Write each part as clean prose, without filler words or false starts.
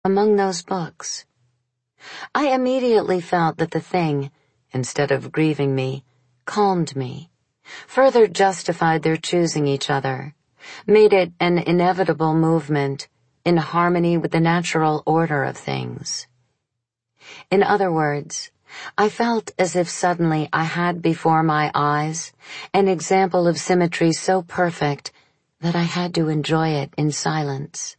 among those books. I immediately felt that the thing, instead of grieving me, calmed me, further justified their choosing each other, made it an inevitable movement in harmony with the natural order of things. In other words, I felt as if suddenly I had before my eyes an example of symmetry so perfect that I had to enjoy it in silence.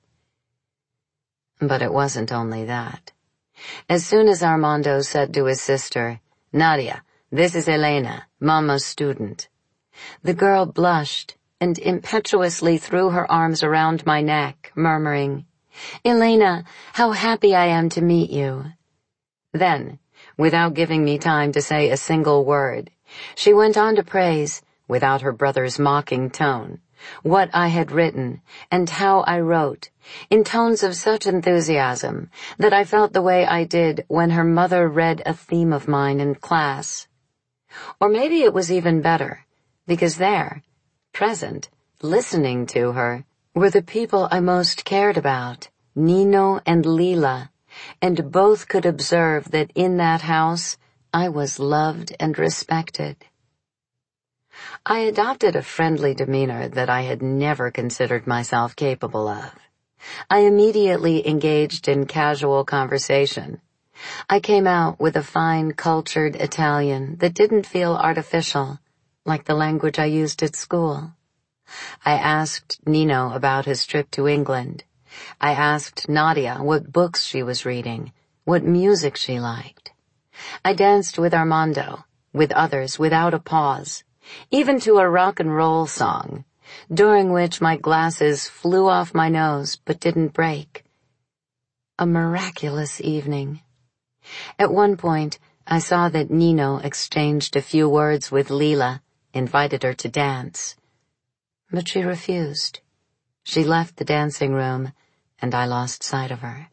But it wasn't only that. As soon as Armando said to his sister, "Nadia, this is Elena, Mama's student," the girl blushed and impetuously threw her arms around my neck, murmuring, "Elena, how happy I am to meet you." Then, without giving me time to say a single word, she went on to praise, without her brother's mocking tone, what I had written and how I wrote, in tones of such enthusiasm that I felt the way I did when her mother read a theme of mine in class. Or maybe it was even better, because there, present, listening to her, were the people I most cared about, Nino and Leela, and both could observe that in that house I was loved and respected. I adopted a friendly demeanor that I had never considered myself capable of. I immediately engaged in casual conversation. I came out with a fine, cultured Italian that didn't feel artificial, like the language I used at school. I asked Nino about his trip to England. I asked Nadia what books she was reading, what music she liked. I danced with Armando, with others without a pause, even to a rock and roll song, during which my glasses flew off my nose but didn't break. A miraculous evening. At one point, I saw that Nino exchanged a few words with Leela, invited her to dance. But she refused. She left the dancing room, and I lost sight of her.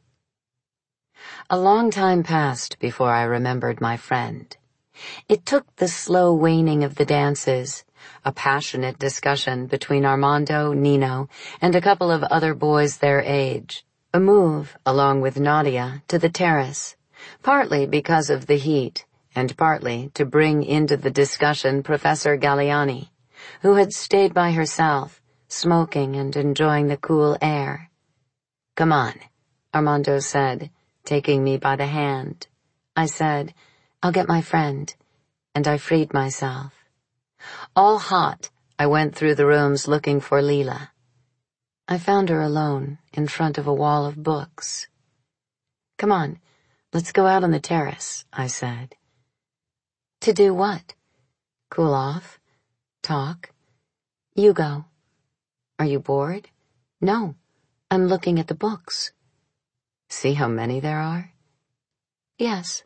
A long time passed before I remembered my friend. It took the slow waning of the dances, a passionate discussion between Armando, Nino, and a couple of other boys their age, a move, along with Nadia, to the terrace, partly because of the heat, and partly to bring into the discussion Professor Galliani, who had stayed by herself, smoking and enjoying the cool air. "Come on," Armando said, taking me by the hand. I said, "I'll get my friend," and I freed myself. All hot, I went through the rooms looking for Leela. I found her alone, in front of a wall of books. "Come on, let's go out on the terrace," I said. "To do what?" "Cool off. Talk. You go." "Are you bored?" "No, I'm looking at the books." "See how many there are?" "Yes."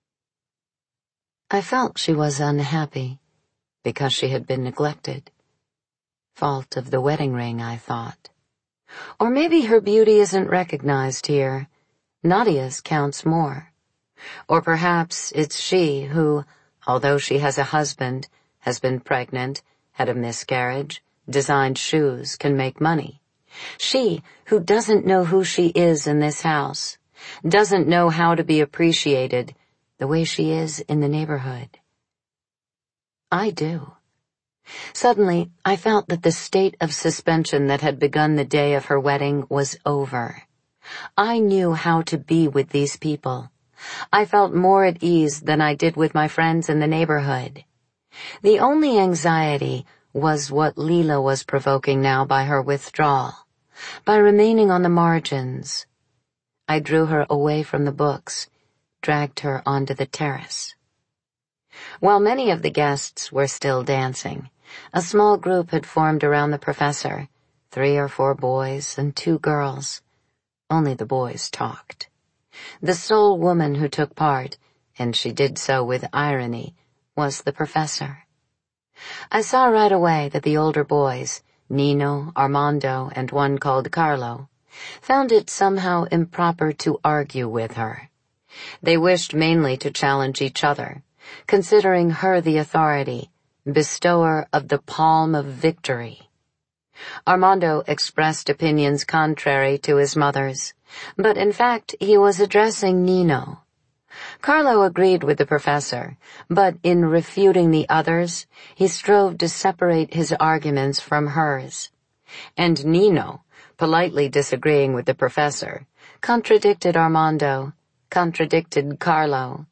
I felt she was unhappy, because she had been neglected. Fault of the wedding ring, I thought. Or maybe her beauty isn't recognized here. Nadia's counts more. Or perhaps it's she who, although she has a husband, has been pregnant, had a miscarriage, designed shoes, can make money. She who doesn't know who she is in this house, doesn't know how to be appreciated the way she is in the neighborhood. I do. Suddenly, I felt that the state of suspension that had begun the day of her wedding was over. I knew how to be with these people. I felt more at ease than I did with my friends in the neighborhood. The only anxiety was what Leela was provoking now by her withdrawal, by remaining on the margins. I drew her away from the books, dragged her onto the terrace. While many of the guests were still dancing, a small group had formed around the professor, 3 or 4 boys and 2 girls. Only the boys talked. The sole woman who took part, and she did so with irony, was the professor. I saw right away that the older boys, Nino, Armando, and one called Carlo, found it somehow improper to argue with her. They wished mainly to challenge each other, considering her the authority, bestower of the palm of victory. Armando expressed opinions contrary to his mother's, But in fact, he was addressing Nino. Carlo agreed with the professor, but in refuting the others, he strove to separate his arguments from hers. And Nino, politely disagreeing with the professor, contradicted Armando, contradicted Carlo.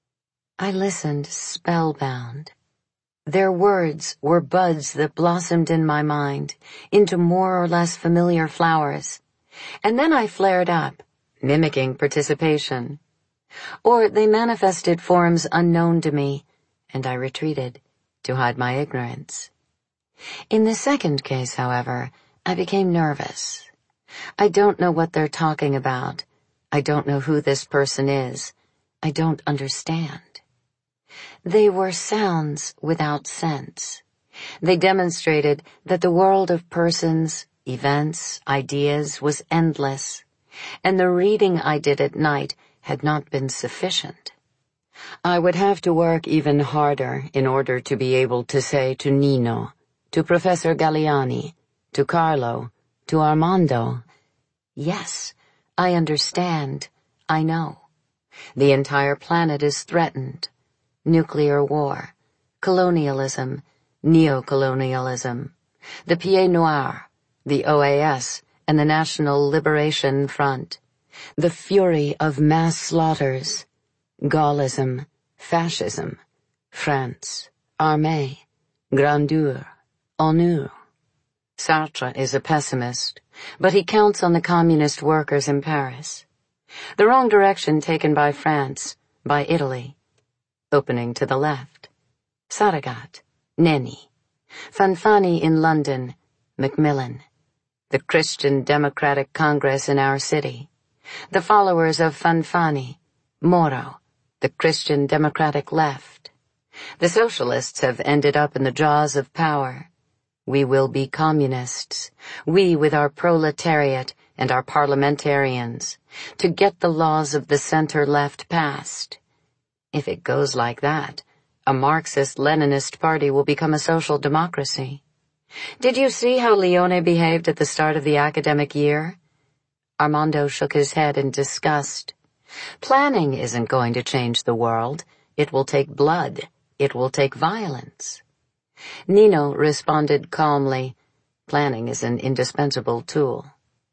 I listened spellbound. Their words were buds that blossomed in my mind into more or less familiar flowers, and then I flared up, mimicking participation. Or they manifested forms unknown to me, and I retreated to hide my ignorance. In the second case, however, I became nervous. I don't know what they're talking about. I don't know who this person is. I don't understand. They were sounds without sense. They demonstrated that the world of persons, events, ideas was endless, and the reading I did at night had not been sufficient. I would have to work even harder in order to be able to say to Nino, to Professor Galliani, to Carlo, to Armando, yes, I understand, I know. The entire planet is threatened. Nuclear war, colonialism, neocolonialism, the Pieds Noirs, the OAS, and the National Liberation Front, the fury of mass slaughters, Gaullism, fascism, France, armée, grandeur, honneur. Sartre is a pessimist, but he counts on the communist workers in Paris. The wrong direction taken by France, by Italy. Opening to the left. Saragat, Nenni. Fanfani in London, Macmillan. The Christian Democratic Congress in our city. The followers of Fanfani, Moro, the Christian Democratic Left. The socialists have ended up in the jaws of power. We will be communists, we with our proletariat and our parliamentarians, to get the laws of the center-left passed. If it goes like that, a Marxist-Leninist party will become a social democracy. Did you see how Leone behaved at the start of the academic year? Armando shook his head in disgust. Planning isn't going to change the world. It will take blood. It will take violence. Nino responded calmly, planning is an indispensable tool.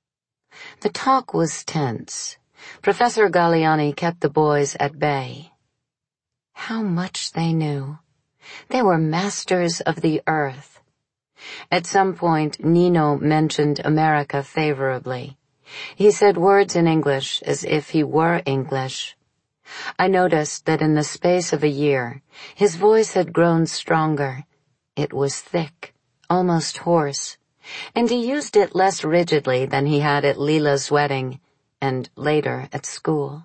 The talk was tense. Professor Galliani kept the boys at bay. How much they knew. They were masters of the earth. At some point, Nino mentioned America favorably. He said words in English as if he were English. I noticed that in the space of a year, his voice had grown stronger. It was thick, almost hoarse, and he used it less rigidly than he had at Lila's wedding and later at school.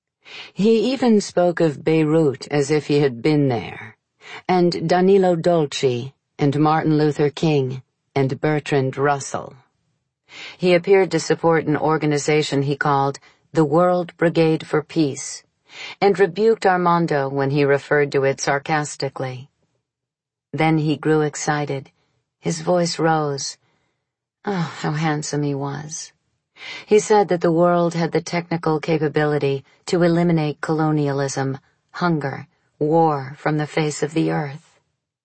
He even spoke of Beirut as if he had been there, and Danilo Dolci, and Martin Luther King, and Bertrand Russell. He appeared to support an organization he called the World Brigade for Peace, and rebuked Armando when he referred to it sarcastically. Then he grew excited. His voice rose. Oh, how handsome he was. He said that the world had the technical capability to eliminate colonialism, hunger, war from the face of the earth.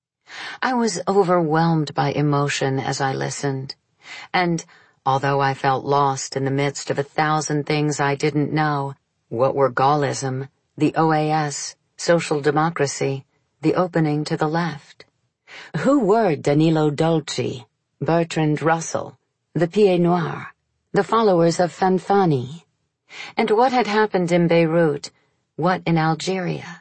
I was overwhelmed by emotion as I listened, and although I felt lost in the midst of 1,000 things I didn't know, what were Gaullism, the OAS, social democracy, the opening to the left? Who were Danilo Dolci, Bertrand Russell, the Pieds Noirs, the followers of Fanfani? And what had happened in Beirut? What in Algeria?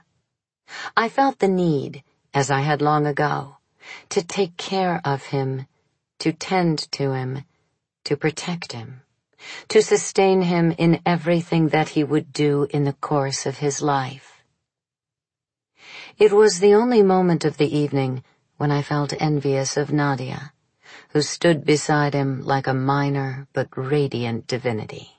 I felt the need, as I had long ago, to take care of him, to tend to him, to protect him, to sustain him in everything that he would do in the course of his life. It was the only moment of the evening when I felt envious of Nadia, who stood beside him like a minor but radiant divinity.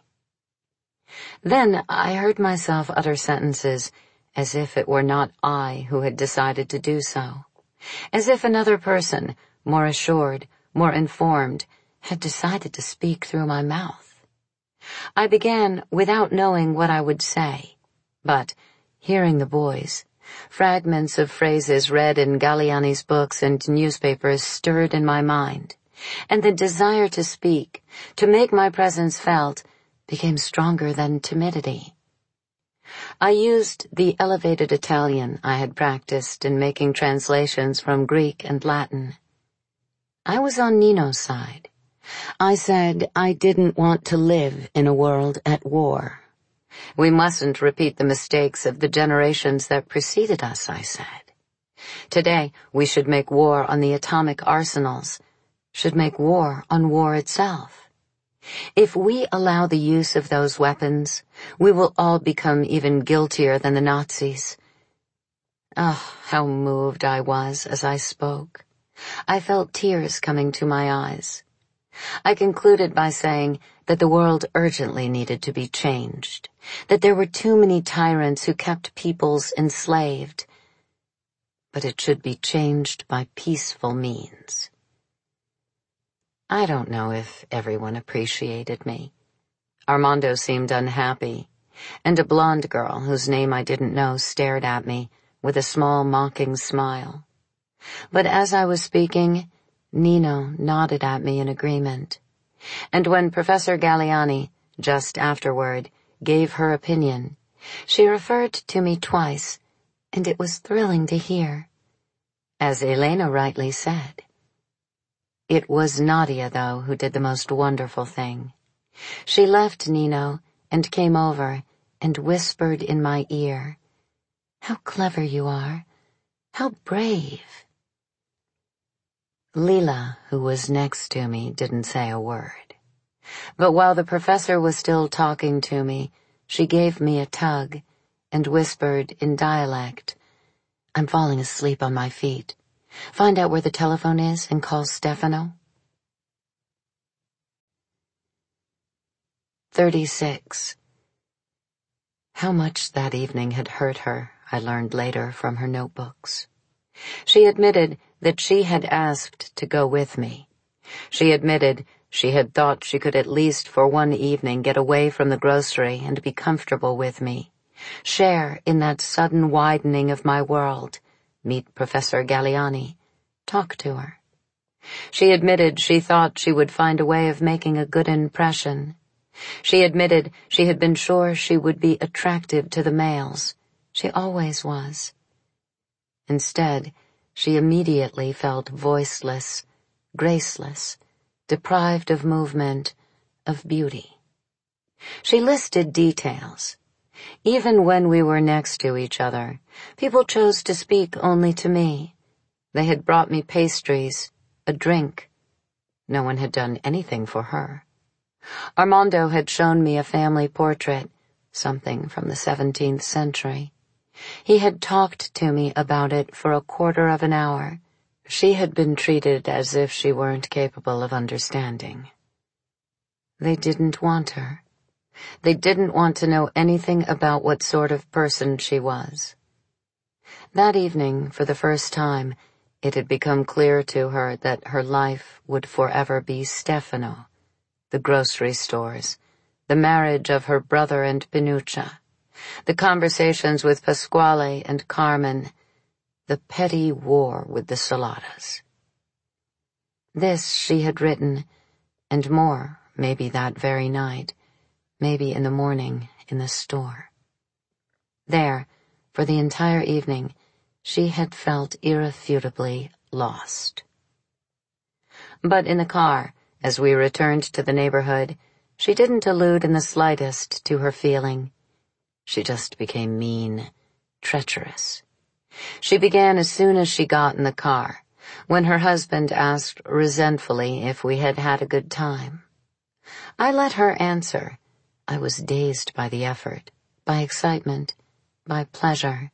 Then I heard myself utter sentences as if it were not I who had decided to do so, as if another person, more assured, more informed, had decided to speak through my mouth. I began without knowing what I would say, but, hearing the boys, fragments of phrases read in Galliani's books and newspapers stirred in my mind, and the desire to speak, to make my presence felt, became stronger than timidity. I used the elevated Italian I had practiced in making translations from Greek and Latin. I was on Nino's side. I said I didn't want to live in a world at war. We mustn't repeat the mistakes of the generations that preceded us, I said. Today, we should make war on the atomic arsenals, should make war on war itself. If we allow the use of those weapons, we will all become even guiltier than the Nazis. Oh, how moved I was as I spoke. I felt tears coming to my eyes. I concluded by saying that the world urgently needed to be changed, that there were too many tyrants who kept peoples enslaved, but it should be changed by peaceful means. I don't know if everyone appreciated me. Armando seemed unhappy, and a blonde girl whose name I didn't know stared at me with a small mocking smile. But as I was speaking, Nino nodded at me in agreement, and when Professor Galliani, just afterward, gave her opinion, she referred to me twice, and it was thrilling to hear. As Elena rightly said, it was Nadia, though, who did the most wonderful thing. She left Nino and came over and whispered in my ear, "How clever you are. How brave." Leela, who was next to me, didn't say a word. But while the professor was still talking to me, she gave me a tug and whispered in dialect, "I'm falling asleep on my feet. Find out where the telephone is and call Stefano." 36. How much that evening had hurt her, I learned later from her notebooks. She admitted that she had asked to go with me. She admitted she had thought she could at least for one evening get away from the grocery and be comfortable with me, share in that sudden widening of my world, meet Professor Galliani, talk to her. She admitted she thought she would find a way of making a good impression. She admitted she had been sure she would be attractive to the males. She always was. Instead, she immediately felt voiceless, graceless, deprived of movement, of beauty. She listed details. Even when we were next to each other, people chose to speak only to me. They had brought me pastries, a drink. No one had done anything for her. Armando had shown me a family portrait, something from the 17th century. He had talked to me about it for a quarter of an hour. She had been treated as if she weren't capable of understanding. They didn't want her. They didn't want to know anything about what sort of person she was. That evening, for the first time, it had become clear to her that her life would forever be Stefano, the grocery stores, the marriage of her brother and Pinuccia, the conversations with Pasquale and Carmen, the petty war with the Saladas. This she had written, and more, maybe that very night, maybe in the morning in the store. There, for the entire evening, she had felt irrefutably lost. But in the car, as we returned to the neighborhood, she didn't allude in the slightest to her feeling. She just became mean, treacherous. She began as soon as she got in the car, when her husband asked resentfully if we had had a good time. I let her answer. I was dazed by the effort, by excitement, by pleasure.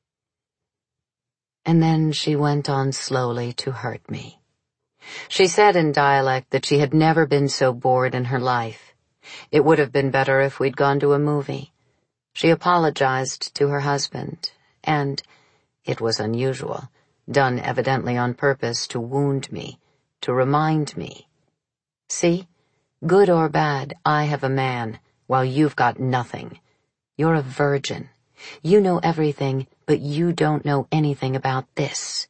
And then she went on slowly to hurt me. She said in dialect that she had never been so bored in her life. It would have been better if we'd gone to a movie. She apologized to her husband, and, it was unusual, done evidently on purpose to wound me, to remind me. See, Good or bad, I have a man, while you've got nothing. You're a virgin. You know everything, but you don't know anything about this."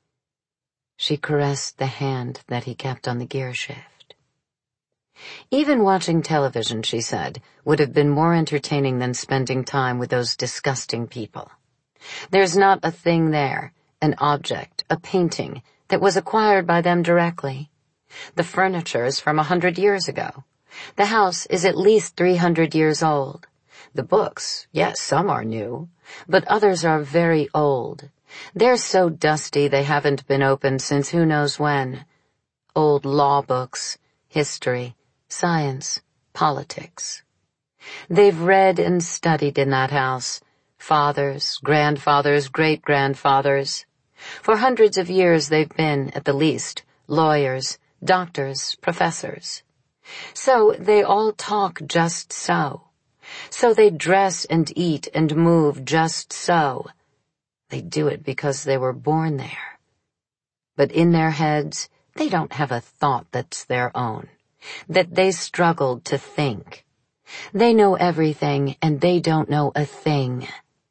She caressed the hand that he kept on the gear shift. "Even watching television," she said, "would have been more entertaining than spending time with those disgusting people. There's not a thing there, an object, a painting, that was acquired by them directly. The furniture is from 100 years ago. The house is at least 300 years old. The books, yes, some are new, but others are very old. They're so dusty they haven't been opened since who knows when. Old law books, history, science, politics. They've read and studied in that house, fathers, grandfathers, great-grandfathers. For hundreds of years they've been, at the least, lawyers, doctors, professors. So they all talk just so. So they dress and eat and move just so. They do it because they were born there. But in their heads, they don't have a thought that's their own, that they struggled to think. They know everything, and they don't know a thing."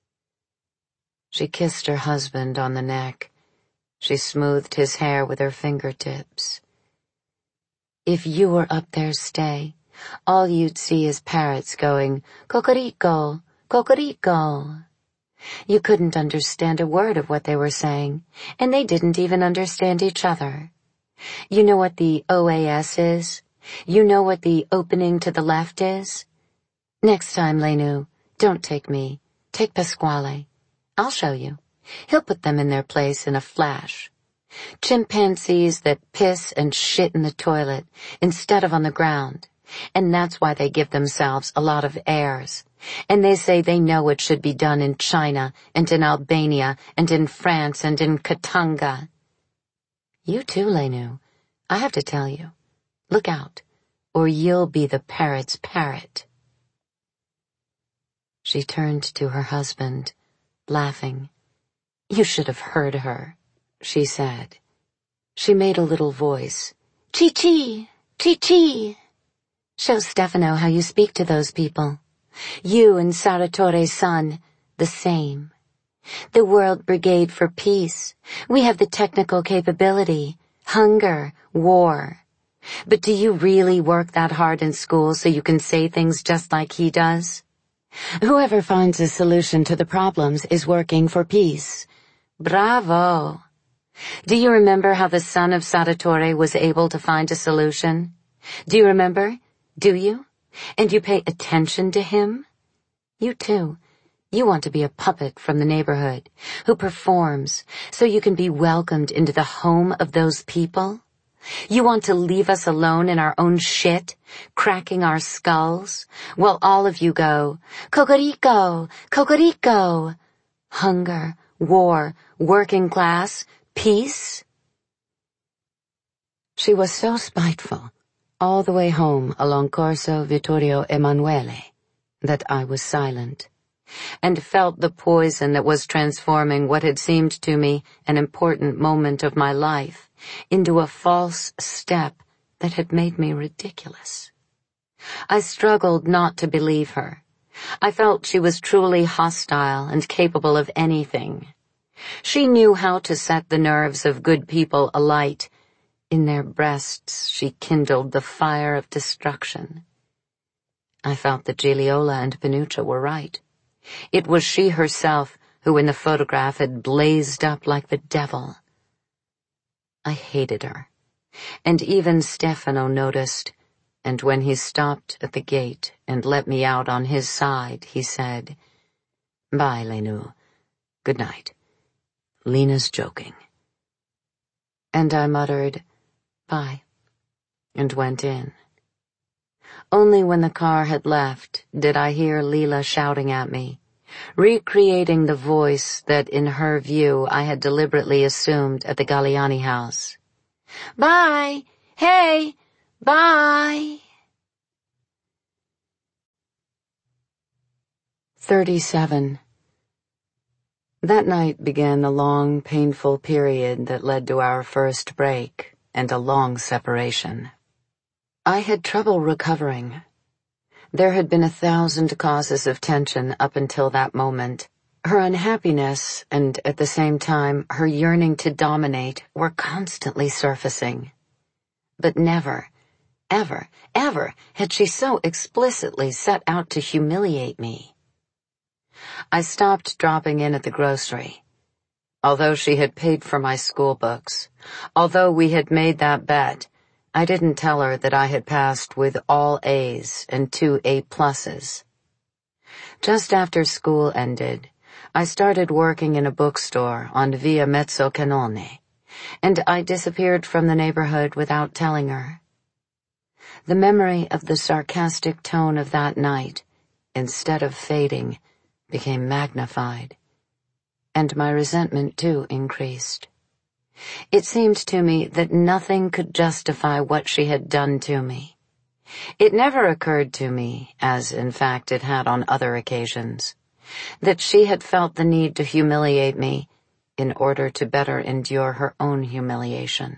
She kissed her husband on the neck. She smoothed his hair with her fingertips. "If you were up there, Stay, all you'd see is parrots going, 'Cocorico, cocorico.' You couldn't understand a word of what they were saying, and they didn't even understand each other. You know what the OAS is? You know what the opening to the left is? Next time, Lenu, don't take me. Take Pasquale. I'll show you. He'll put them in their place in a flash. Chimpanzees that piss and shit in the toilet instead of on the ground, and that's why they give themselves a lot of airs. And they say they know it should be done in China and in Albania and in France and in Katanga. You too, Lenu. I have to tell you. Look out, or you'll be the parrot's parrot." She turned to her husband, laughing. "You should have heard her," she said. She made a little voice. "Chi-chi! Chi-chi! Show Stefano how you speak to those people. You and Saratore's son, the same. The World Brigade for Peace. We have the technical capability, hunger, war. But do you really work that hard in school so you can say things just like he does? Whoever finds a solution to the problems is working for peace. Bravo! Do you remember how the son of Sarratore was able to find a solution? Do you remember? Do you? And you pay attention to him? You too. You want to be a puppet from the neighborhood who performs so you can be welcomed into the home of those people? You want to leave us alone in our own shit, cracking our skulls, while all of you go, Cocorico, Cocorico. Hunger, war, working class, peace? She was so spiteful, all the way home along Corso Vittorio Emanuele, that I was silent, and felt the poison that was transforming what had seemed to me an important moment of my life into a false step that had made me ridiculous. I struggled not to believe her. I felt she was truly hostile and capable of anything. She knew how to set the nerves of good people alight. In their breasts she kindled the fire of destruction. I felt that Gigliola and Pinuccia were right. It was she herself who in the photograph had blazed up like the devil. I hated her, and even Stefano noticed, and when he stopped at the gate and let me out on his side, he said, "Bye, Lenu. Good night. Lena's joking." And I muttered, "Bye," and went in. Only when the car had left did I hear Leila shouting at me, recreating the voice that in her view I had deliberately assumed at the Galliani house. "Bye! Hey! Bye!" 37. That night began the long, painful period that led to our first break and a long separation. I had trouble recovering. There had been 1,000 causes of tension up until that moment. Her unhappiness and, at the same time, her yearning to dominate were constantly surfacing. But never, ever, ever had she so explicitly set out to humiliate me. I stopped dropping in at the grocery. Although she had paid for my school books, although we had made that bet, I didn't tell her that I had passed with all A's and 2 A+. Just after school ended, I started working in a bookstore on Via Mezzocanone, and I disappeared from the neighborhood without telling her. The memory of the sarcastic tone of that night, instead of fading, became magnified, and my resentment too increased. It seemed to me that nothing could justify what she had done to me. It never occurred to me, as in fact it had on other occasions, that she had felt the need to humiliate me in order to better endure her own humiliation.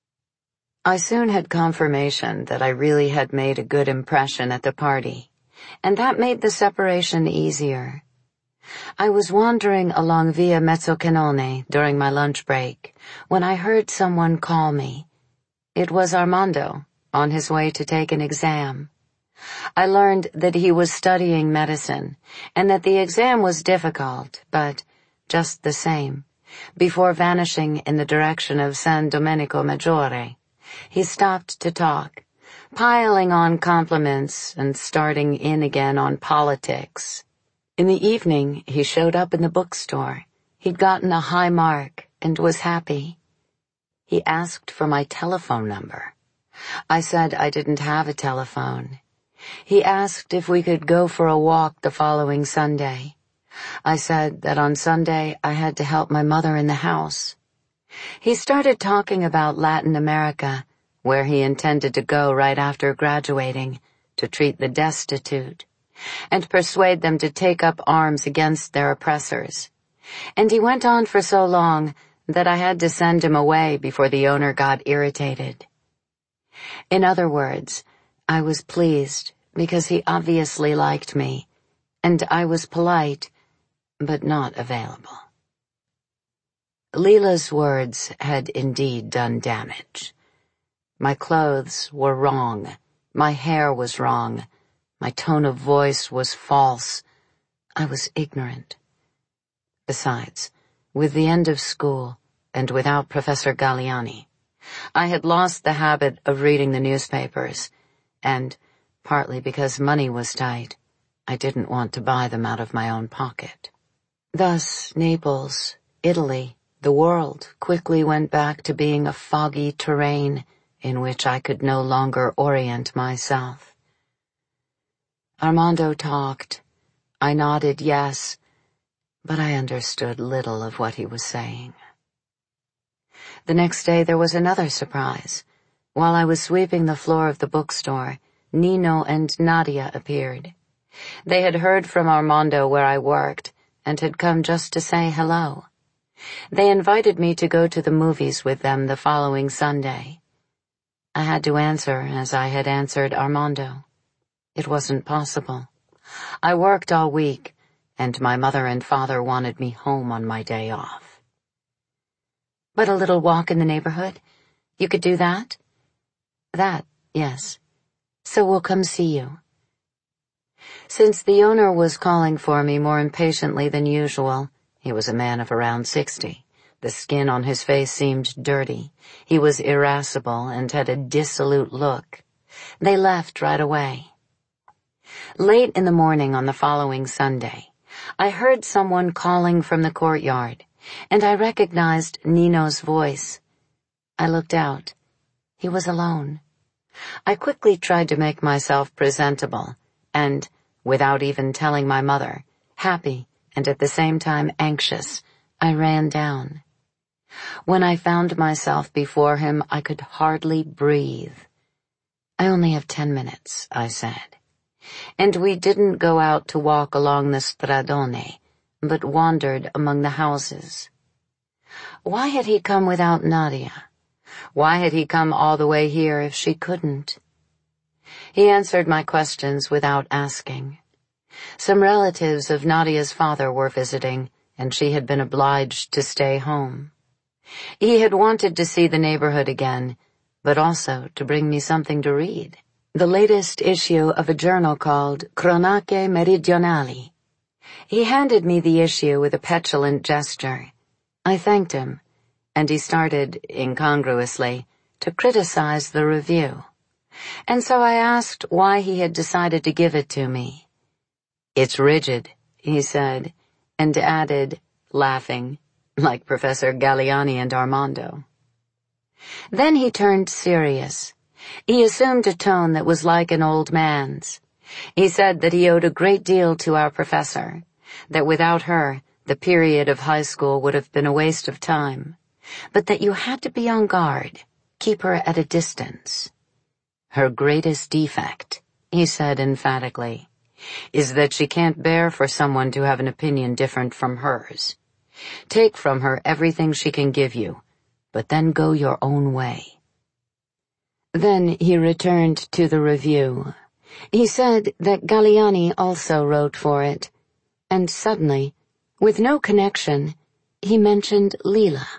I soon had confirmation that I really had made a good impression at the party, and that made the separation easier. I was wandering along Via Mezzocanone during my lunch break when I heard someone call me. It was Armando, on his way to take an exam. I learned that he was studying medicine and that the exam was difficult, but just the same, before vanishing in the direction of San Domenico Maggiore, he stopped to talk, piling on compliments and starting in again on politics. In the evening, he showed up in the bookstore. He'd gotten a high mark and was happy. He asked for my telephone number. I said I didn't have a telephone. He asked if we could go for a walk the following Sunday. I said that on Sunday I had to help my mother in the house. He started talking about Latin America, where he intended to go right after graduating, to treat the destitute, and persuade them to take up arms against their oppressors. And he went on for so long that I had to send him away before the owner got irritated. In other words, I was pleased because he obviously liked me, and I was polite, but not available. Leela's words had indeed done damage. My clothes were wrong, my hair was wrong, my tone of voice was false. I was ignorant. Besides, with the end of school, and without Professor Galliani, I had lost the habit of reading the newspapers, and, partly because money was tight, I didn't want to buy them out of my own pocket. Thus, Naples, Italy, the world quickly went back to being a foggy terrain in which I could no longer orient myself. Armando talked. I nodded yes, but I understood little of what he was saying. The next day there was another surprise. While I was sweeping the floor of the bookstore, Nino and Nadia appeared. They had heard from Armando where I worked and had come just to say hello. They invited me to go to the movies with them the following Sunday. I had to answer as I had answered Armando. It wasn't possible. I worked all week, and my mother and father wanted me home on my day off. But a little walk in the neighborhood? You could do that? That, yes. So we'll come see you. Since the owner was calling for me more impatiently than usual, he was a man of around 60. The skin on his face seemed dirty. He was irascible and had a dissolute look. They left right away. Late in the morning on the following Sunday, I heard someone calling from the courtyard, and I recognized Nino's voice. I looked out. He was alone. I quickly tried to make myself presentable, and, without even telling my mother, happy and at the same time anxious, I ran down. When I found myself before him, I could hardly breathe. I only have 10 minutes, I said. And we didn't go out to walk along the stradone, but wandered among the houses. Why had he come without Nadia? Why had he come all the way here if she couldn't? He answered my questions without asking. Some relatives of Nadia's father were visiting, and she had been obliged to stay home. He had wanted to see the neighborhood again, but also to bring me something to read. The latest issue of a journal called Cronache Meridionali. He handed me the issue with a petulant gesture. I thanked him, and he started, incongruously, to criticize the review. And so I asked why he had decided to give it to me. "It's rigid," he said, and added, laughing, like Professor Galliani and Armando. Then he turned serious. He assumed a tone that was like an old man's. He said that he owed a great deal to our professor, that without her, the period of high school would have been a waste of time, but that you had to be on guard, keep her at a distance. "Her greatest defect," he said emphatically, "is that she can't bear for someone to have an opinion different from hers. Take from her everything she can give you, but then go your own way." Then he returned to the review. He said that Galliani also wrote for it, and suddenly, with no connection, he mentioned Leela.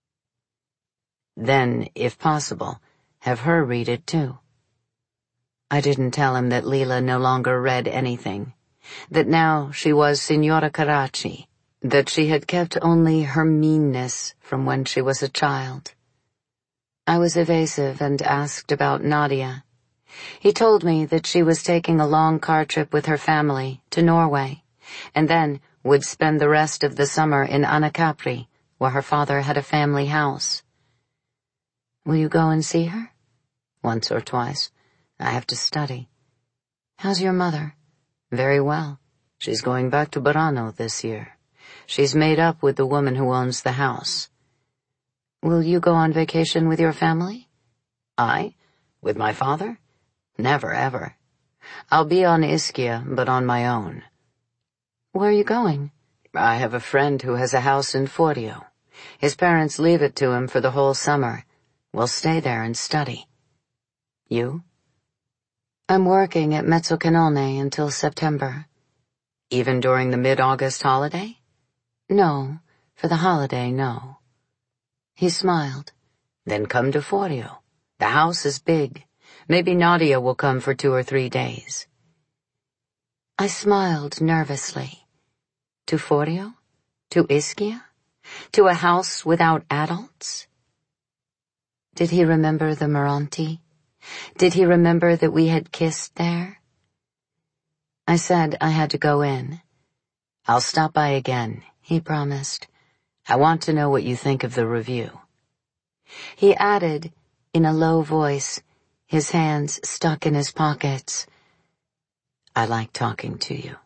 "Then, if possible, have her read it too." I didn't tell him that Leela no longer read anything, that now she was Signora Carracci, that she had kept only her meanness from when she was a child. I was evasive and asked about Nadia. He told me that she was taking a long car trip with her family to Norway, and then would spend the rest of the summer in Anacapri, where her father had a family house. "Will you go and see her?" "Once or twice. I have to study." "How's your mother?" "Very well. She's going back to Burano this year. She's made up with the woman who owns the house." "Will you go on vacation with your family?" "I? With my father? Never, ever. I'll be on Ischia, but on my own." "Where are you going?" "I have a friend who has a house in Forio. His parents leave it to him for the whole summer. We'll stay there and study." "You?" "I'm working at Mezzocanone until September." "Even during the mid-August holiday?" "No, for the holiday, no." He smiled. "Then come to Forio. The house is big. Maybe Nadia will come for 2 or 3 days." I smiled nervously. To Forio? To Ischia? To a house without adults? Did he remember the Meranti? Did he remember that we had kissed there? I said I had to go in. "I'll stop by again," he promised. "I want to know what you think of the review." He added, in a low voice, his hands stuck in his pockets, "I like talking to you."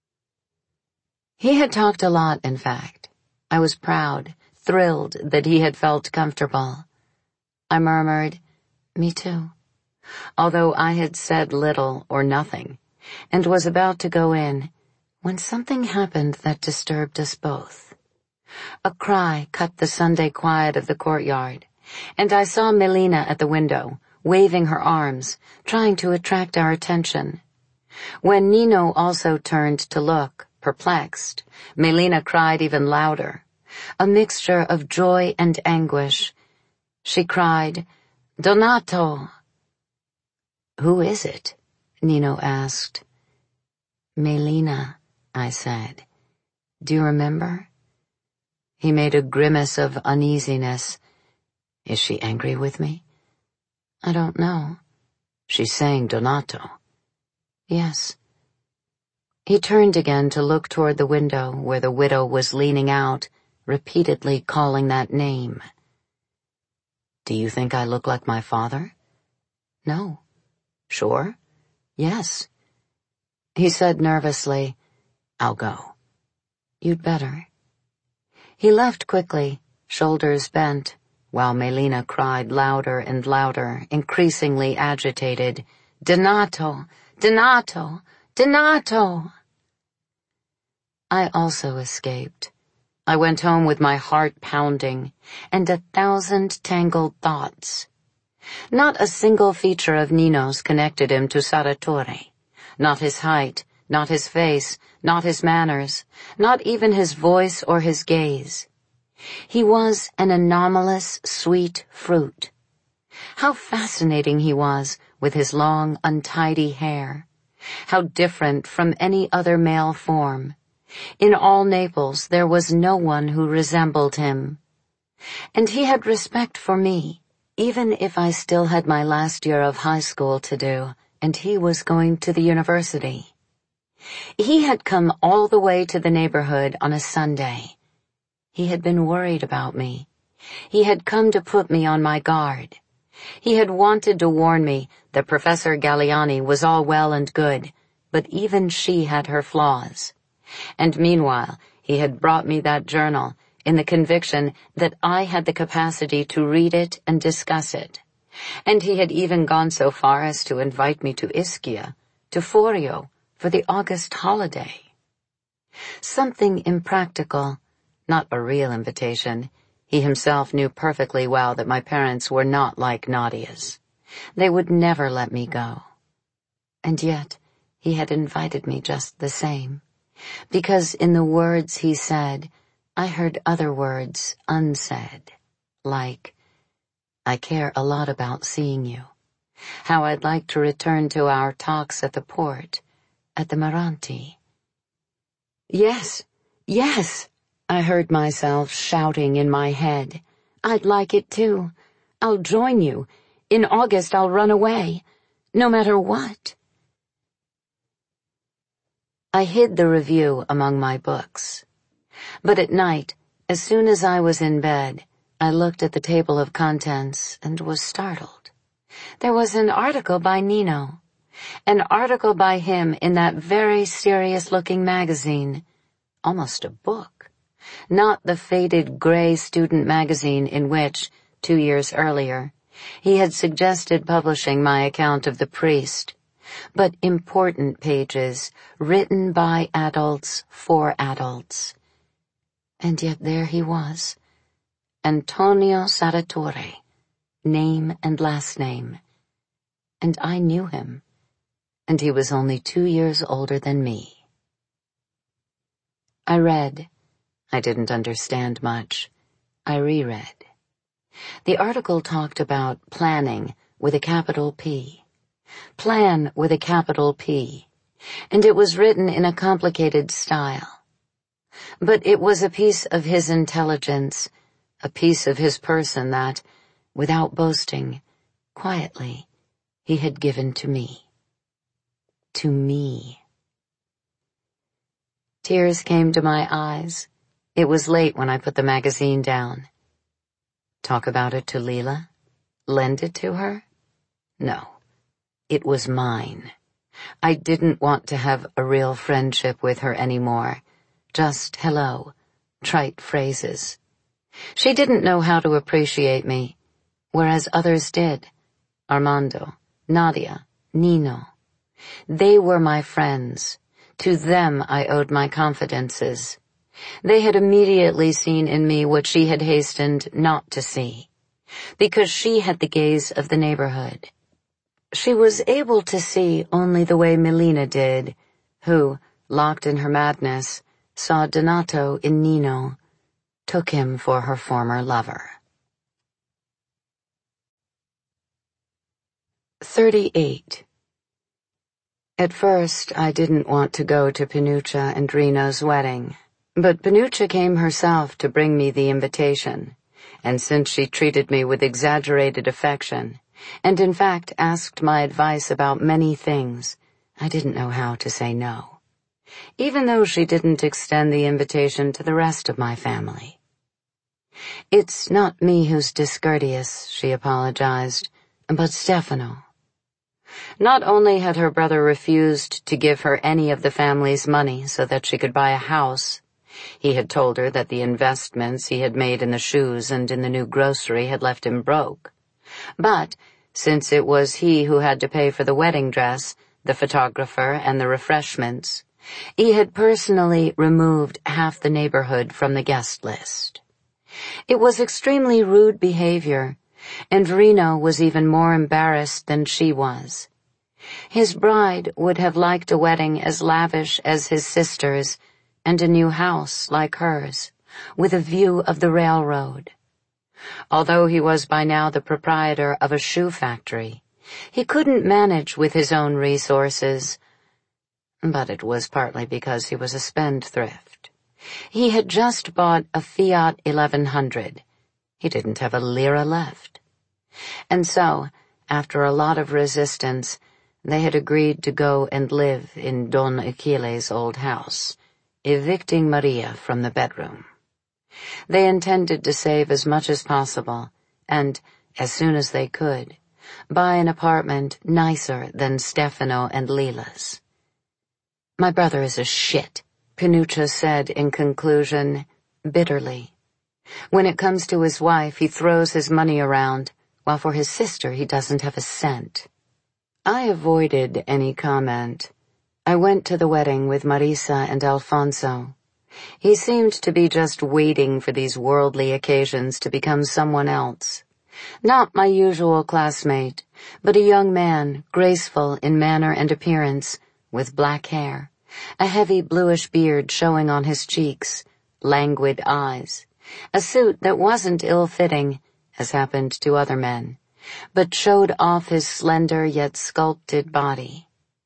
He had talked a lot, in fact. I was proud, thrilled that he had felt comfortable. I murmured, "Me too," although I had said little or nothing, and was about to go in, when something happened that disturbed us both. A cry cut the Sunday quiet of the courtyard, and I saw Melina at the window, waving her arms, trying to attract our attention. When Nino also turned to look, perplexed, Melina cried even louder, a mixture of joy and anguish. She cried, "Donato!" "Who is it?" Nino asked. "Melina," I said. "Do you remember?" He made a grimace of uneasiness. "Is she angry with me?" "I don't know." "She's saying Donato." "Yes." He turned again to look toward the window where the widow was leaning out, repeatedly calling that name. "Do you think I look like my father?" "No." "Sure?" "Yes." He said nervously, "I'll go." "You'd better." He left quickly, shoulders bent, while Melina cried louder and louder, increasingly agitated, "Donato! Donato! Donato!" I also escaped. I went home with my heart pounding and 1,000 tangled thoughts. Not a single feature of Nino's connected him to Sarratore. Not his height, not his face, not his manners, not even his voice or his gaze. He was an anomalous, sweet fruit. How fascinating he was with his long, untidy hair. How different from any other male form. In all Naples there was no one who resembled him. And he had respect for me, even if I still had my last year of high school to do, and he was going to the university. He had come all the way to the neighborhood on a Sunday. He had been worried about me. He had come to put me on my guard. He had wanted to warn me that Professor Galliani was all well and good, but even she had her flaws. And meanwhile, he had brought me that journal in the conviction that I had the capacity to read it and discuss it. And he had even gone so far as to invite me to Ischia, to Forio, for the August holiday. Something impractical, not a real invitation. He himself knew perfectly well that my parents were not like Nadia's. They would never let me go. And yet, he had invited me just the same, because in the words he said, I heard other words unsaid, like, I care a lot about seeing you, how I'd like to return to our talks at the port, at the Maranti. Yes, yes, I heard myself shouting in my head. I'd like it too. I'll join you. In August I'll run away, no matter what. I hid the review among my books. But at night, as soon as I was in bed, I looked at the table of contents and was startled. There was an article by Nino. An article by him in that very serious-looking magazine. Almost a book. Not the faded gray student magazine in which, 2 years earlier, he had suggested publishing my account of the priest, but important pages written by adults for adults. And yet there he was, Antonio Sarratore, name and last name. And I knew him, and he was only 2 years older than me. I read. I didn't understand much. I reread. The article talked about planning with a capital P. Plan with a capital P. And it was written in a complicated style. But it was a piece of his intelligence, a piece of his person that, without boasting, quietly, he had given to me. To me. Tears came to my eyes. It was late when I put the magazine down. Talk about it to Leela? Lend it to her? No. It was mine. I didn't want to have a real friendship with her anymore. Just hello, trite phrases. She didn't know how to appreciate me, whereas others did. Armando, Nadia, Nino. They were my friends. To them I owed my confidences. They had immediately seen in me what she had hastened not to see, because she had the gaze of the neighborhood. She was able to see only the way Melina did, who, locked in her madness, saw Donato in Nino, took him for her former lover. 38. At first, I didn't want to go to Pinuccia and Reno's wedding, but Pinuccia came herself to bring me the invitation, and since she treated me with exaggerated affection, and in fact asked my advice about many things, I didn't know how to say no, even though she didn't extend the invitation to the rest of my family. It's not me who's discourteous, she apologized, but Stefano. Not only had her brother refused to give her any of the family's money so that she could buy a house, he had told her that the investments he had made in the shoes and in the new grocery had left him broke. But, since it was he who had to pay for the wedding dress, the photographer, and the refreshments, he had personally removed half the neighborhood from the guest list. It was extremely rude behavior, and Reno was even more embarrassed than she was. His bride would have liked a wedding as lavish as his sister's, and a new house like hers, with a view of the railroad. Although he was by now the proprietor of a shoe factory, he couldn't manage with his own resources, but it was partly because he was a spendthrift. He had just bought a Fiat 1100. He didn't have a lira left. And so, after a lot of resistance, they had agreed to go and live in Don Aquiles' old house, evicting Maria from the bedroom. They intended to save as much as possible, and, as soon as they could, buy an apartment nicer than Stefano and Lila's. "My brother is a shit," Pinuccia said in conclusion, bitterly. "When it comes to his wife, he throws his money around, while for his sister he doesn't have a cent." I avoided any comment. I went to the wedding with Marisa and Alfonso. He seemed to be just waiting for these worldly occasions to become someone else. Not my usual classmate, but a young man, graceful in manner and appearance, with black hair, a heavy bluish beard showing on his cheeks, languid eyes, a suit that wasn't ill-fitting, as happened to other men, but showed off his slender yet sculpted body.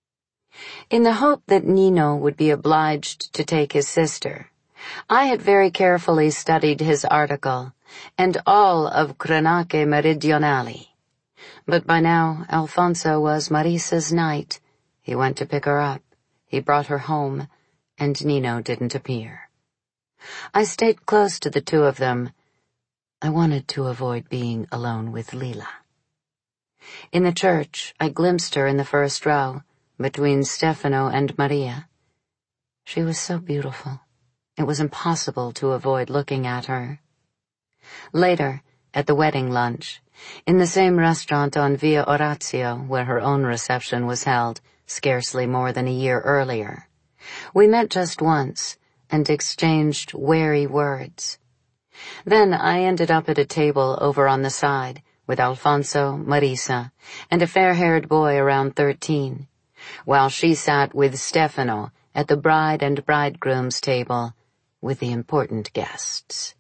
In the hope that Nino would be obliged to take his sister, I had very carefully studied his article and all of Cronache Meridionali. But by now, Alfonso was Marisa's knight. He went to pick her up. He brought her home, and Nino didn't appear. I stayed close to the two of them. I wanted to avoid being alone with Lila. In the church, I glimpsed her in the first row, between Stefano and Maria. She was so beautiful. It was impossible to avoid looking at her. Later, at the wedding lunch, in the same restaurant on Via Orazio where her own reception was held, scarcely more than a year earlier, we met just once and exchanged wary words. Then I ended up at a table over on the side with Alfonso, Marisa, and a fair-haired boy around 13, while she sat with Stefano at the bride and bridegroom's table with the important guests.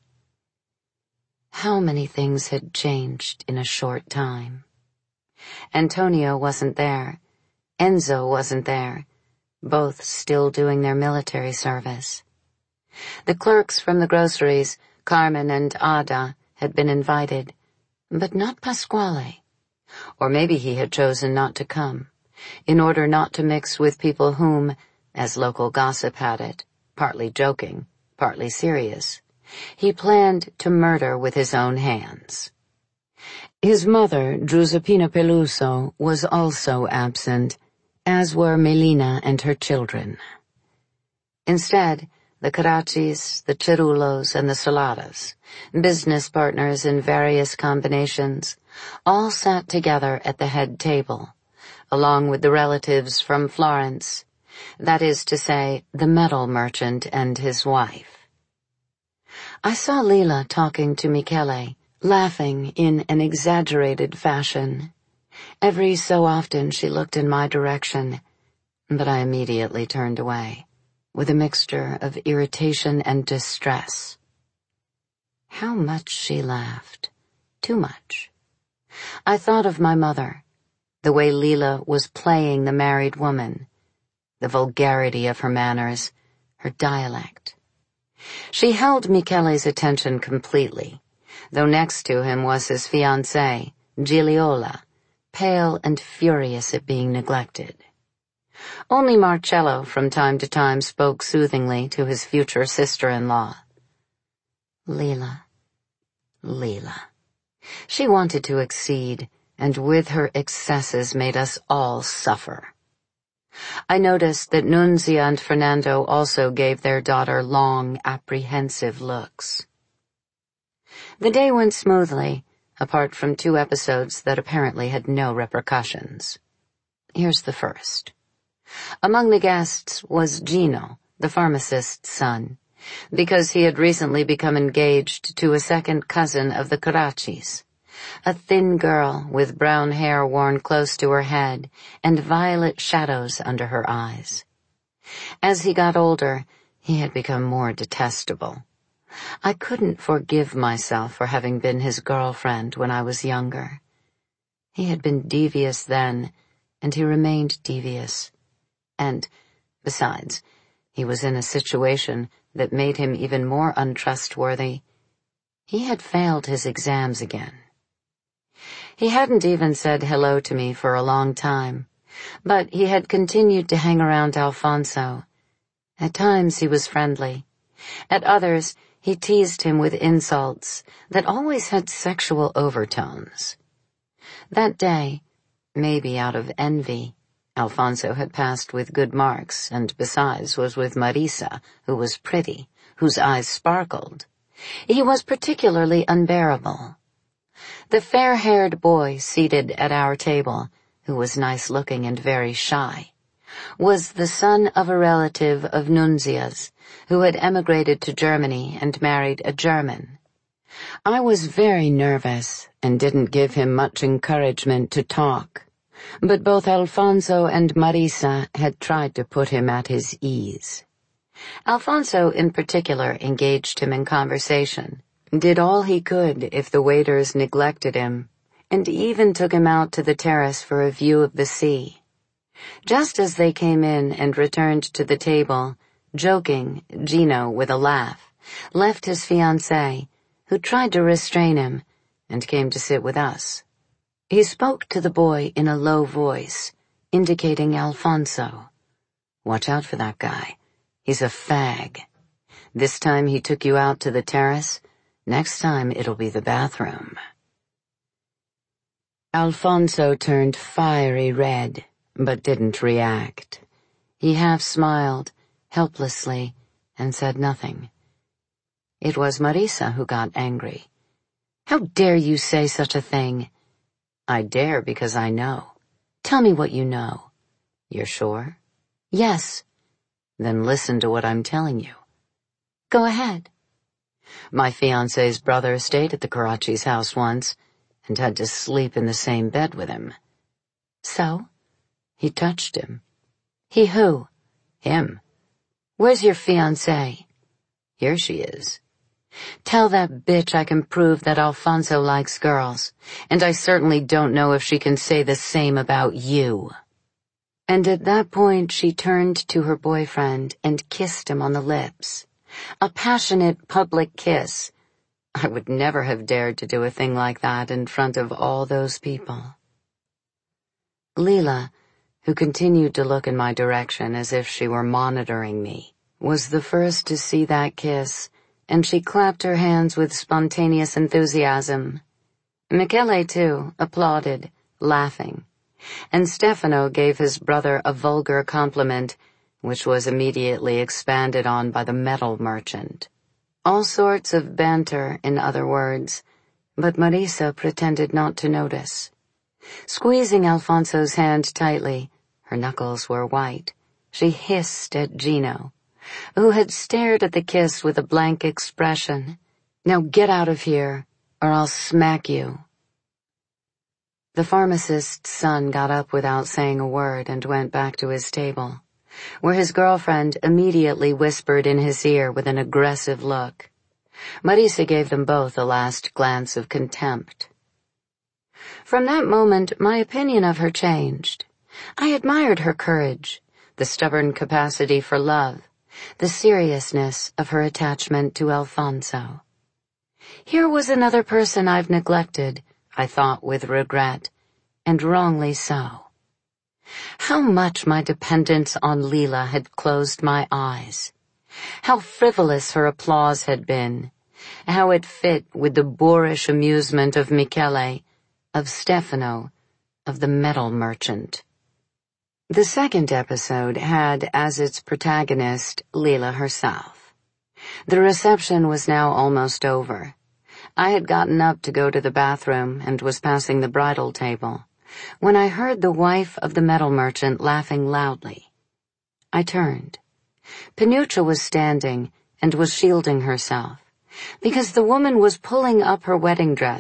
How many things had changed in a short time. Antonio wasn't there. Enzo wasn't there, both still doing their military service. The clerks from the groceries, Carmen and Ada, had been invited, but not Pasquale. Or maybe he had chosen not to come, in order not to mix with people whom, as local gossip had it, partly joking, partly serious, he planned to murder with his own hands. His mother, Giuseppina Peluso, was also absent, as were Melina and her children. Instead, the Caraccis, the Cerullos, and the Soladas, business partners in various combinations, all sat together at the head table, along with the relatives from Florence, that is to say, the metal merchant and his wife. I saw Lila talking to Michele, laughing in an exaggerated fashion. Every so often she looked in my direction, but I immediately turned away, with a mixture of irritation and distress. How much she laughed. Too much. I thought of my mother, the way Lila was playing the married woman, the vulgarity of her manners, her dialect. She held Michele's attention completely, though next to him was his fiancée, Gigliola, pale and furious at being neglected. Only Marcello from time to time spoke soothingly to his future sister-in-law. Lila. She wanted to exceed, and with her excesses made us all suffer. I noticed that Nunzia and Fernando also gave their daughter long, apprehensive looks. The day went smoothly, apart from 2 episodes that apparently had no repercussions. Here's the first. Among the guests was Gino, the pharmacist's son, because he had recently become engaged to a second cousin of the Caraccis, a thin girl with brown hair worn close to her head and violet shadows under her eyes. As he got older, he had become more detestable. I couldn't forgive myself for having been his girlfriend when I was younger. He had been devious then, and he remained devious. And, besides, he was in a situation that made him even more untrustworthy. He had failed his exams again. He hadn't even said hello to me for a long time, but he had continued to hang around Alfonso. At times he was friendly. At others, he teased him with insults that always had sexual overtones. That day, maybe out of envy, Alfonso had passed with good marks, and besides was with Marisa, who was pretty, whose eyes sparkled. He was particularly unbearable. The fair-haired boy seated at our table, who was nice-looking and very shy, was the son of a relative of Nunzia's, who had emigrated to Germany and married a German. I was very nervous and didn't give him much encouragement to talk, but both Alfonso and Marisa had tried to put him at his ease. Alfonso in particular engaged him in conversation, did all he could if the waiters neglected him, and even took him out to the terrace for a view of the sea. Just as they came in and returned to the table, joking, Gino, with a laugh, left his fiancée, who tried to restrain him, and came to sit with us. He spoke to the boy in a low voice, indicating Alfonso. "Watch out for that guy. He's a fag. This time he took you out to the terrace. Next time it'll be the bathroom." Alfonso turned fiery red, but didn't react. He half smiled, helplessly, and said nothing. It was Marisa who got angry. "How dare you say such a thing?" "I dare because I know." "Tell me what you know." "You're sure?" "Yes." "Then listen to what I'm telling you." "Go ahead." "My fiancé's brother stayed at the Karachi's house once and had to sleep in the same bed with him." "So?" "He touched him." "He who?" "Him." "Where's your fiancée?" "Here she is." "Tell that bitch I can prove that Alfonso likes girls, and I certainly don't know if she can say the same about you." And at that point she turned to her boyfriend and kissed him on the lips. A passionate public kiss. I would never have dared to do a thing like that in front of all those people. Leela, who continued to look in my direction as if she were monitoring me, was the first to see that kiss, and she clapped her hands with spontaneous enthusiasm. Michele, too, applauded, laughing, and Stefano gave his brother a vulgar compliment, which was immediately expanded on by the metal merchant. All sorts of banter, in other words, but Marisa pretended not to notice. Squeezing Alfonso's hand tightly, her knuckles were white, she hissed at Gino, who had stared at the kiss with a blank expression. "Now get out of here, or I'll smack you." The pharmacist's son got up without saying a word and went back to his table, where his girlfriend immediately whispered in his ear with an aggressive look. Marisa gave them both a last glance of contempt. From that moment, my opinion of her changed. I admired her courage, the stubborn capacity for love, the seriousness of her attachment to Alfonso. Here was another person I've neglected, I thought with regret, and wrongly so. How much my dependence on Leela had closed my eyes. How frivolous her applause had been. How it fit with the boorish amusement of Michele, of Stefano, of the metal merchant. The second episode had as its protagonist Leela herself. The reception was now almost over. I had gotten up to go to the bathroom and was passing the bridal table when I heard the wife of the metal merchant laughing loudly. I turned. Pinuccia was standing and was shielding herself, because the woman was pulling up her wedding dress,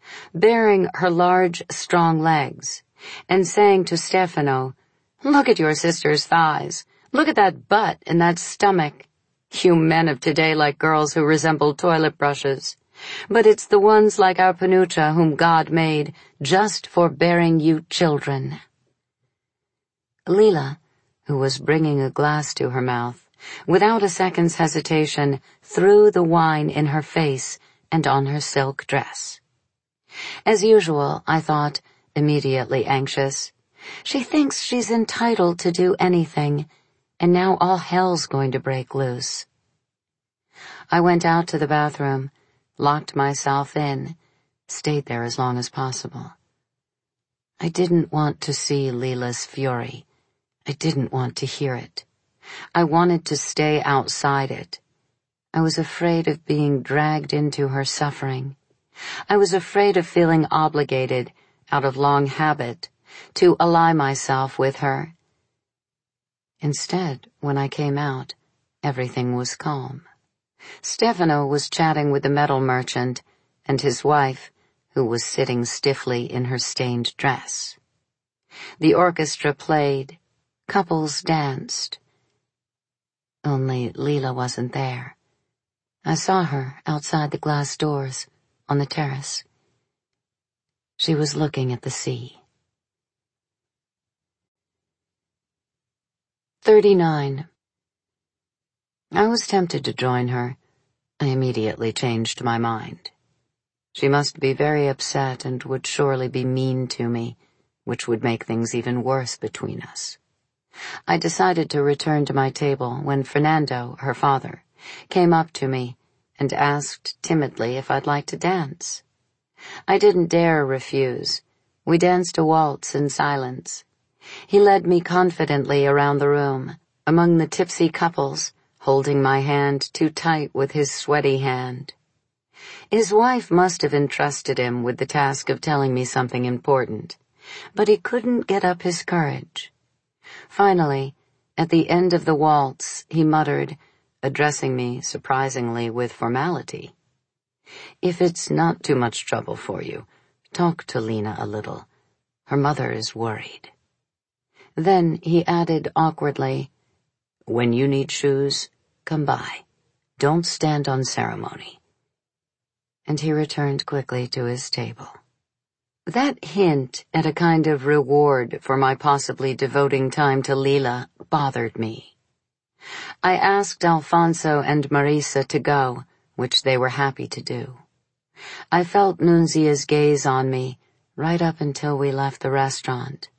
baring her large, strong legs, and saying to Stefano, "Look at your sister's thighs. Look at that butt and that stomach. You men of today like girls who resemble toilet brushes. But it's the ones like our Panucha whom God made just for bearing you children." Leela, who was bringing a glass to her mouth, without a second's hesitation, threw the wine in her face and on her silk dress. As usual, I thought, immediately anxious, she thinks she's entitled to do anything, and now all hell's going to break loose. I went out to the bathroom, locked myself in, stayed there as long as possible. I didn't want to see Leela's fury. I didn't want to hear it. I wanted to stay outside it. I was afraid of being dragged into her suffering. I was afraid of feeling obligated, out of long habit, to ally myself with her. Instead, when I came out, everything was calm. Stefano was chatting with the metal merchant and his wife, who was sitting stiffly in her stained dress. The orchestra played. Couples danced. Only Leela wasn't there. I saw her outside the glass doors, on the terrace. She was looking at the sea. 39. I was tempted to join her. I immediately changed my mind. She must be very upset and would surely be mean to me, which would make things even worse between us. I decided to return to my table when Fernando, her father, came up to me and asked timidly if I'd like to dance. I didn't dare refuse. We danced a waltz in silence. He led me confidently around the room, among the tipsy couples, holding my hand too tight with his sweaty hand. His wife must have entrusted him with the task of telling me something important, but he couldn't get up his courage. Finally, at the end of the waltz, he muttered, addressing me surprisingly with formality, "If it's not too much trouble for you, talk to Lena a little. Her mother is worried." Then he added awkwardly, "When you need shoes, come by. Don't stand on ceremony." And he returned quickly to his table. That hint at a kind of reward for my possibly devoting time to Leela bothered me. I asked Alfonso and Marisa to go, which they were happy to do. I felt Nunzia's gaze on me right up until we left the restaurant.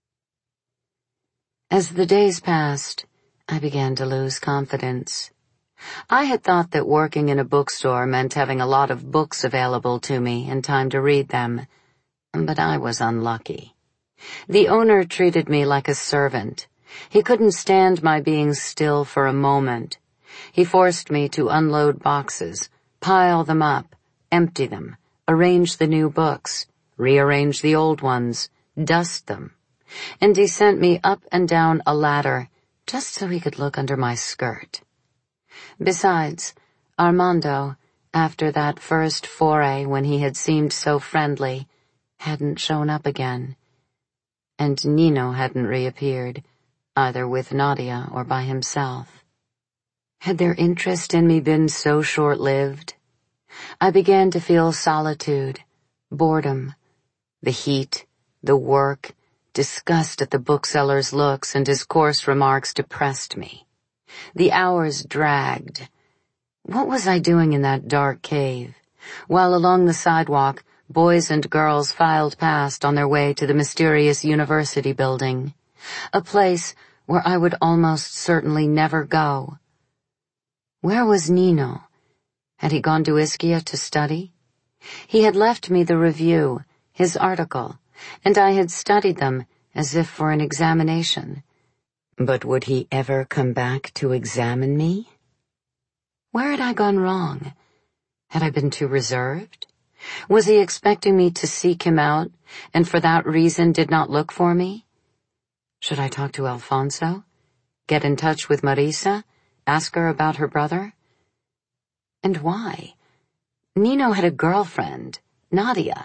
As the days passed, I began to lose confidence. I had thought that working in a bookstore meant having a lot of books available to me and time to read them, but I was unlucky. The owner treated me like a servant. He couldn't stand my being still for a moment. He forced me to unload boxes, pile them up, empty them, arrange the new books, rearrange the old ones, dust them, and he sent me up and down a ladder just so he could look under my skirt. Besides, Armando, after that first foray when he had seemed so friendly, hadn't shown up again, and Nino hadn't reappeared, either with Nadia or by himself. Had their interest in me been so short-lived? I began to feel solitude, boredom, the heat, the work, disgust at the bookseller's looks and his coarse remarks depressed me. The hours dragged. What was I doing in that dark cave, while along the sidewalk boys and girls filed past on their way to the mysterious university building, a place where I would almost certainly never go? Where was Nino? Had he gone to Ischia to study? He had left me the review, his article, and I had studied them as if for an examination. But would he ever come back to examine me? Where had I gone wrong? Had I been too reserved? Was he expecting me to seek him out, and for that reason did not look for me? Should I talk to Alfonso? Get in touch with Marisa? Ask her about her brother? And why? Nino had a girlfriend, Nadia.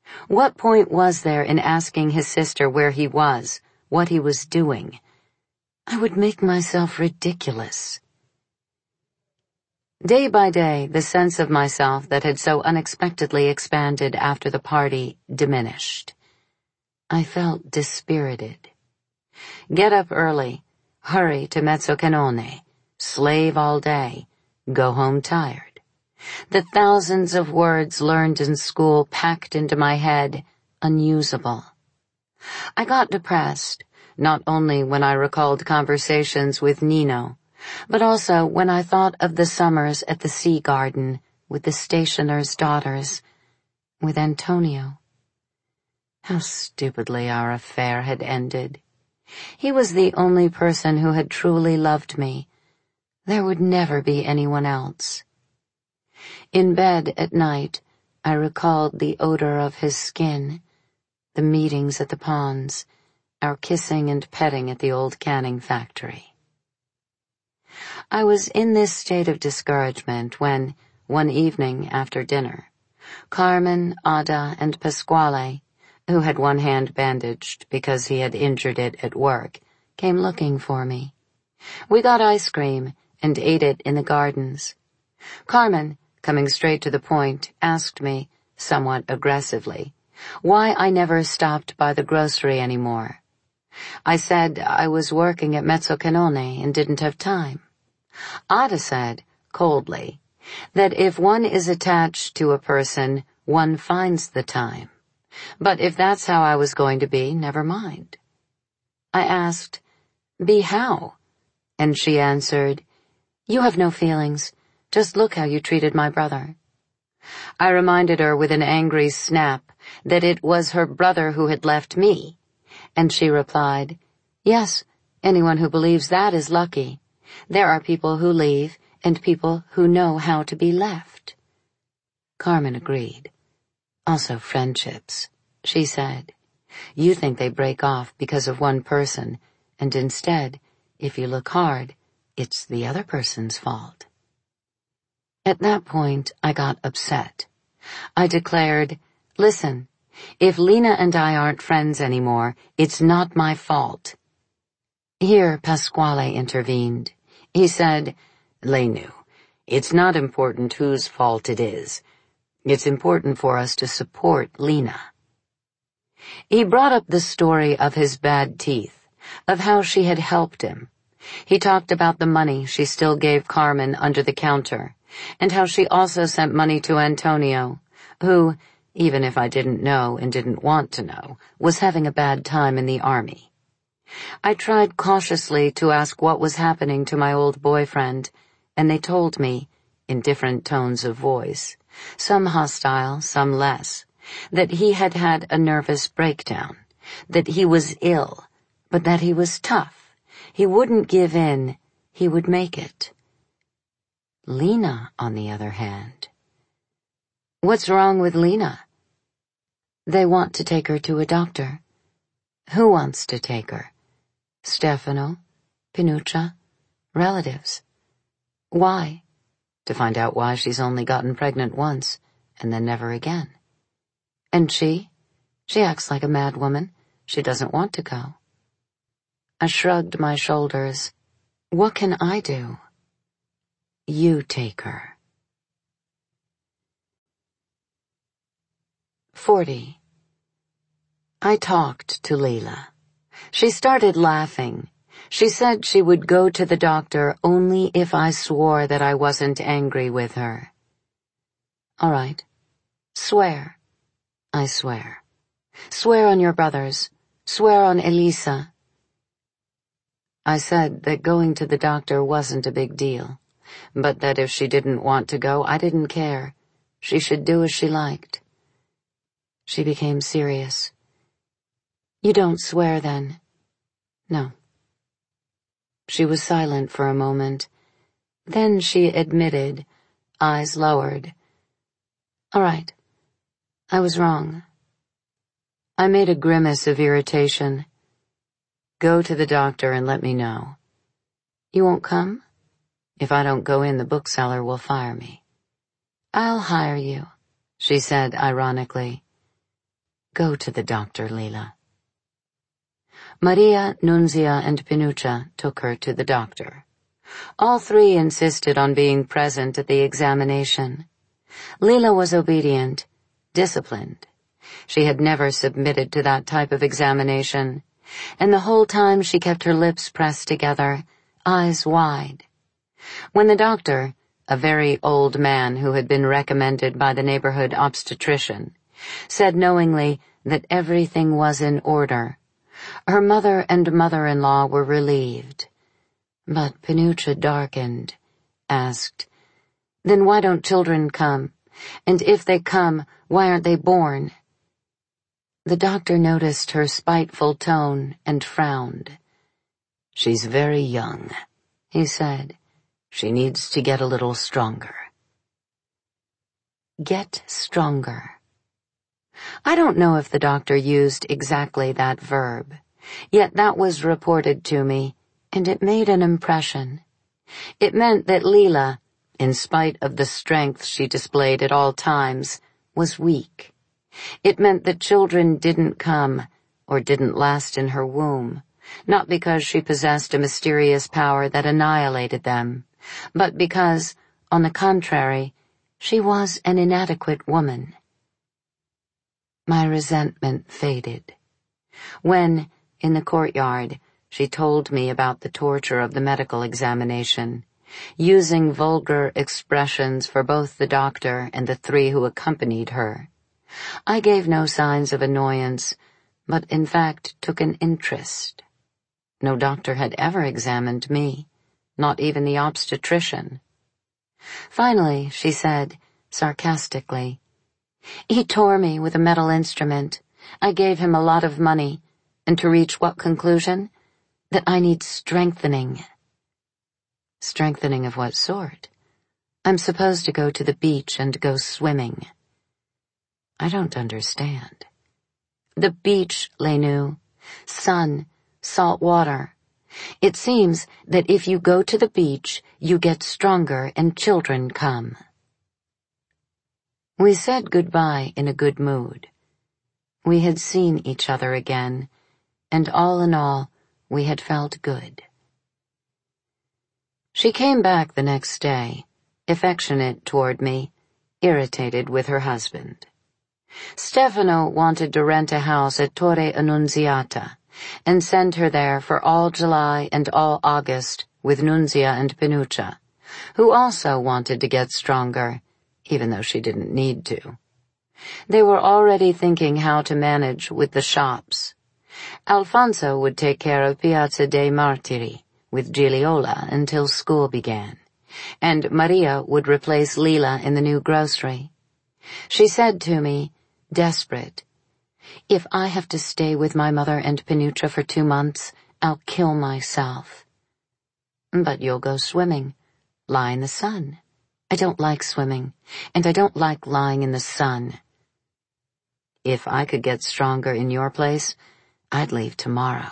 What point was there in asking his sister where he was, what he was doing? I would make myself ridiculous. Day by day, the sense of myself that had so unexpectedly expanded after the party diminished. I felt dispirited. Get up early, hurry to Mezzocanone, slave all day, go home tired. The thousands of words learned in school packed into my head, unusable. I got depressed, not only when I recalled conversations with Nino, but also when I thought of the summers at the Sea Garden with the stationer's daughters, with Antonio. How stupidly our affair had ended. He was the only person who had truly loved me. There would never be anyone else. In bed at night, I recalled the odor of his skin, the meetings at the ponds, our kissing and petting at the old canning factory. I was in this state of discouragement when, one evening after dinner, Carmen, Ada, and Pasquale, who had one hand bandaged because he had injured it at work, came looking for me. We got ice cream and ate it in the gardens. Carmen, coming straight to the point, asked me, somewhat aggressively, why I never stopped by the grocery anymore. I said I was working at Mezzocanone and didn't have time. Ada said, coldly, that if one is attached to a person, one finds the time. But if that's how I was going to be, never mind. I asked, be how? And she answered, you have no feelings. Just look how you treated my brother. I reminded her with an angry snap that it was her brother who had left me, and she replied, yes, anyone who believes that is lucky. There are people who leave and people who know how to be left. Carmen agreed. Also friendships, she said. You think they break off because of one person, and instead, if you look hard, it's the other person's fault. At that point, I got upset. I declared, listen, if Lena and I aren't friends anymore, it's not my fault. Here, Pasquale intervened. He said, Lenu, it's not important whose fault it is. It's important for us to support Lena. He brought up the story of his bad teeth, of how she had helped him. He talked about the money she still gave Carmen under the counter, and how she also sent money to Antonio, who, even if I didn't know and didn't want to know, was having a bad time in the army. I tried cautiously to ask what was happening to my old boyfriend, and they told me, in different tones of voice, some hostile, some less, that he had had a nervous breakdown, that he was ill, but that he was tough. He wouldn't give in. He would make it. Lena, on the other hand. What's wrong with Lena? They want to take her to a doctor. Who wants to take her? Stefano? Pinuccia? Relatives. Why? To find out why she's only gotten pregnant once, and then never again. And she? She acts like a mad woman. She doesn't want to go. I shrugged my shoulders. What can I do? You take her. 40. I talked to Leila. She started laughing. She said she would go to the doctor only if I swore that I wasn't angry with her. All right. Swear. I swear. Swear on your brothers. Swear on Elisa. I said that going to the doctor wasn't a big deal, but that if she didn't want to go, I didn't care. She should do as she liked. She became serious. You don't swear then? No. She was silent for a moment. Then she admitted, eyes lowered. All right. I was wrong. I made a grimace of irritation. Go to the doctor and let me know. You won't come? If I don't go in, the bookseller will fire me. I'll hire you, she said ironically. Go to the doctor, Leila." Maria, Nunzia, and Pinuccia took her to the doctor. All three insisted on being present at the examination. Leila was obedient, disciplined. She had never submitted to that type of examination, and the whole time she kept her lips pressed together, eyes wide. When the doctor, a very old man who had been recommended by the neighborhood obstetrician, said knowingly that everything was in order, her mother and mother-in-law were relieved. But Pinuccia darkened, asked, "Then why don't children come? And if they come, why aren't they born?" The doctor noticed her spiteful tone and frowned. "She's very young," he said. "She needs to get a little stronger." Get stronger. I don't know if the doctor used exactly that verb, yet that was reported to me, and it made an impression. It meant that Leila, in spite of the strength she displayed at all times, was weak. It meant that children didn't come, or didn't last in her womb, not because she possessed a mysterious power that annihilated them, but because, on the contrary, she was an inadequate woman. My resentment faded. When, in the courtyard, she told me about the torture of the medical examination, using vulgar expressions for both the doctor and the three who accompanied her, I gave no signs of annoyance, but in fact took an interest. No doctor had ever examined me, not even the obstetrician. Finally, she said, sarcastically, "He tore me with a metal instrument. I gave him a lot of money, and to reach what conclusion? That I need strengthening." Strengthening of what sort? I'm supposed to go to the beach and go swimming. I don't understand. The beach, Lenu. Sun, salt water. It seems that if you go to the beach, you get stronger and children come. We said goodbye in a good mood. We had seen each other again, and all in all, we had felt good. She came back the next day, affectionate toward me, irritated with her husband. Stefano wanted to rent a house at Torre Annunziata and send her there for all July and all August with Nunzia and Pinuccia, who also wanted to get stronger, even though she didn't need to. They were already thinking how to manage with the shops. Alfonso would take care of Piazza dei Martiri with Gigliola until school began, and Maria would replace Leila in the new grocery. She said to me, desperate, "If I have to stay with my mother and Pinuccia for 2 months, I'll kill myself." "But you'll go swimming. Lie in the sun." "I don't like swimming, and I don't like lying in the sun." "If I could get stronger in your place, I'd leave tomorrow."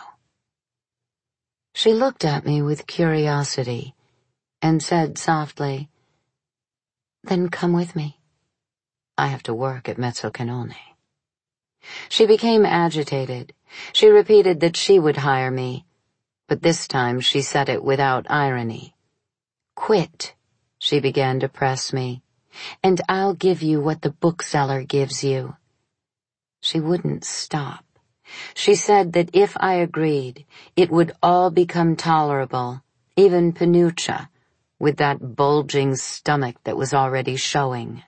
She looked at me with curiosity and said softly, "Then come with me. I have to work at Mezzocanone." She became agitated. She repeated that she would hire me, but this time she said it without irony. "Quit," she began to press me, "and I'll give you what the bookseller gives you." She wouldn't stop. She said that if I agreed, it would all become tolerable, even Pinuccia, with that bulging stomach that was already showing.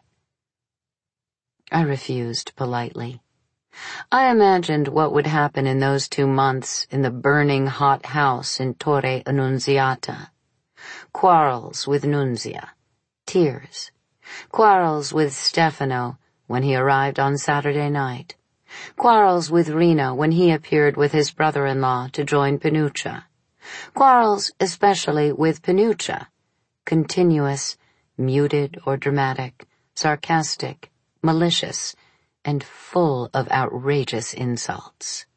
I refused politely. I imagined what would happen in those 2 months in the burning hot house in Torre Annunziata. Quarrels with Nunzia, tears, quarrels with Stefano when he arrived on Saturday night, quarrels with Rino when he appeared with his brother-in-law to join Pinuccia, quarrels especially with Pinuccia, continuous, muted or dramatic, sarcastic, malicious, and full of outrageous insults.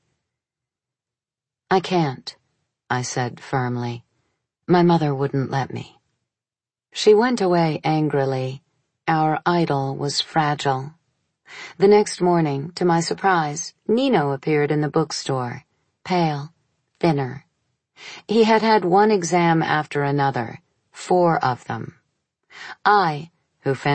"I can't," I said firmly. "My mother wouldn't let me." She went away angrily. Our idol was fragile. The next morning, to my surprise, Nino appeared in the bookstore, pale, thinner. He had had one exam after another, 4 of them. I, who